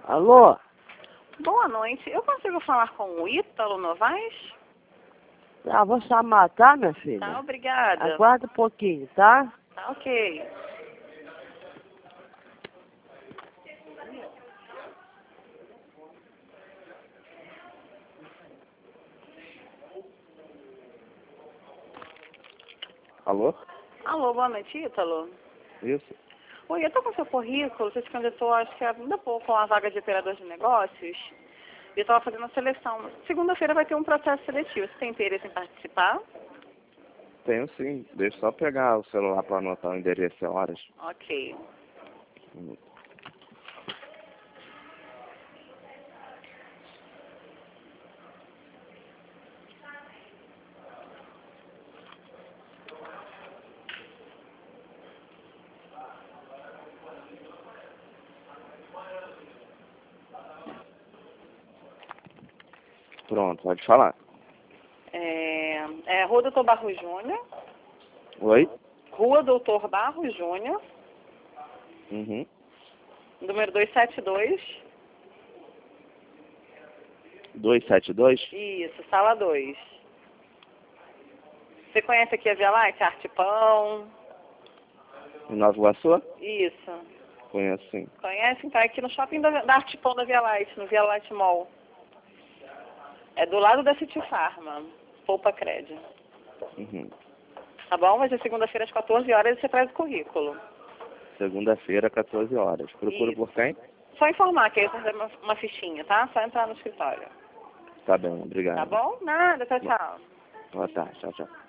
Alô? Boa noite. Eu consigo falar com o Ítalo Novaes? Ah, vou chamar, tá, minha filha? Tá, obrigada. Aguarda um pouquinho, tá? Tá, ok. Alô? Alô, boa noite, Ítalo. Isso? Oi, eu tô com seu currículo, você se candidatou, acho que ainda há pouco, com a vaga de operador de negócios. E eu estava fazendo a seleção. Segunda-feira vai ter um processo seletivo. Você tem interesse em participar? Tenho sim. Deixa eu só pegar o celular para anotar o endereço e horas. Ok. Pronto, pode falar. Rua Doutor Barros Júnior. Oi? Rua Doutor Barros Júnior, Uhum. número 272. 272? Isso, sala 2. Você conhece aqui a Via Light, Artipão? Em Nova Iguaçu? Isso. Conheço sim. Conhece? Então é aqui no shopping da Artipão da Via Light, no Via Light Mall. É do lado da City Pharma, Poupa Cred. Uhum. Tá bom? Vai ser segunda-feira às 14 horas e você traz o currículo. Segunda-feira, 14 horas. Procura Isso. por quem? Só informar que aí eu vou fazer uma fichinha, tá? Só entrar no escritório. Tá bem, obrigado. Tá bom? Nada, tchau, tchau. Boa tarde, tchau, tchau.